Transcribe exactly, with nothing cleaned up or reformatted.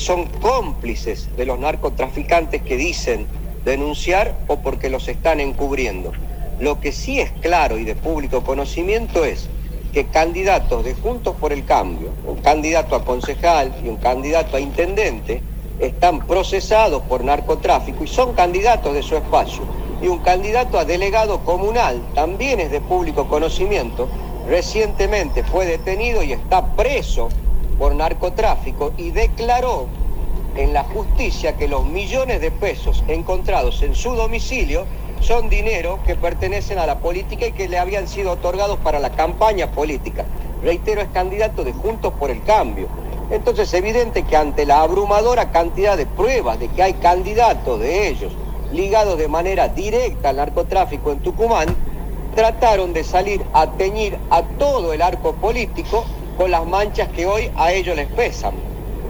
son cómplices de los narcotraficantes que dicen denunciar o porque los están encubriendo. Lo que sí es claro y de público conocimiento es que candidatos de Juntos por el Cambio, un candidato a concejal y un candidato a intendente, están procesados por narcotráfico y son candidatos de su espacio. Y un candidato a delegado comunal también es de público conocimiento. Recientemente fue detenido y está preso por narcotráfico y declaró en la justicia que los millones de pesos encontrados en su domicilio son dinero que pertenecen a la política y que le habían sido otorgados para la campaña política. Reitero, es candidato de Juntos por el Cambio. Entonces es evidente que ante la abrumadora cantidad de pruebas de que hay candidatos de ellos ligados de manera directa al narcotráfico en Tucumán, trataron de salir a teñir a todo el arco político con las manchas que hoy a ellos les pesan.